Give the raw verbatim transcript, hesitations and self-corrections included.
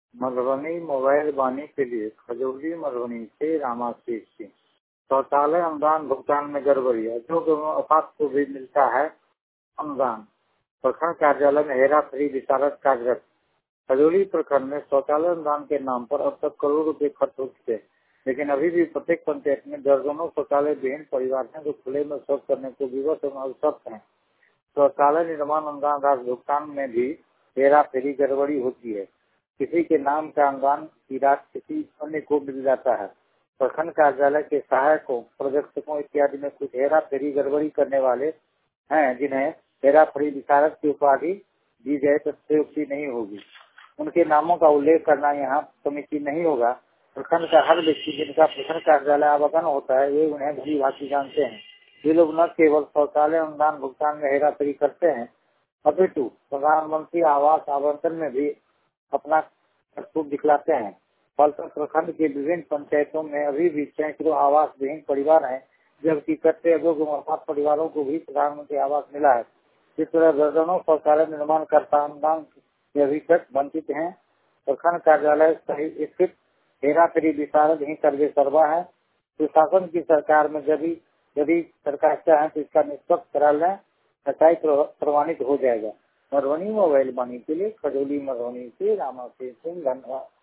Madhubani mobile बानी के लिए खजौली मधुबनी से रामाशीष सिंह। शौचालय अनुदान भुगतान में गड़बड़ी, अजोग अफात को भी मिलता है अनुदान। प्रखंड कार्यालय में हेरा फेरी विशारद कार्यरत। खजौली प्रखंड में शौचालय अनुदान के नाम पर अब तक करोड़ रुपए खर्च हो चुके, लेकिन अभी भी प्रत्येक पंचायत में दर्जनों शौचालय विहीन परिवार हैं जो खुले में शौच करने को विवश एवं अवसर हैं। शौचालय निर्माण अनुदान राशि भुगतान में भी हेरा फेरी गड़बड़ी होती है। किसी के नाम का अनुदान की राशि किसी अन्य को मिल जाता है। प्रखंड कार्यालय के सहायकों, पर्यवेक्षकों इत्यादि में कुछ हेरा फेरी गड़बड़ी करने वाले हैं जिन्हें हेरा फेरी विशारद की उपाधि दी जाए तो अतिशयोक्ति नहीं होगी। उनके नामों का उल्लेख करना यहाँ समीचीन नहीं होगा। प्रखंड का हर व्यक्ति जिनका प्रखंड कार्यालय आवागमन होता है वे उन्हें भली भांति जानते हैं। ये लोग न केवल शौचालय अनुदान भुगतान में हेरा फेरी करते हैं, अपितु प्रधानमंत्री आवास आवंटन में भी अपना करतूत दिखलाते हैं। फलतः प्रखंड के विभिन्न पंचायतों में अभी भी सैकड़ों आवास विहीन परिवार हैं, जबकि कच्चे अयोग्य मफात परिवारों को भी प्रधानमंत्री आवास मिला है। इस तरह दर्जनों शौचालय निर्माण करता अनुदान से अभी तक वंचित हैं। प्रखंड कार्यालय सहित स्थित हेरा फेरी विशारद ही सर्वे सर्वा है। प्रशासन की सरकार में यदि यदि सरकार चाहे तो इसका निष्पक्ष करा लें, सच्चाई प्रमाणित हो जाएगा। मधुबनी मोबाइल बानी के लिए खजौली मधुबनी से रामाशीष सिंह। धन्यवाद।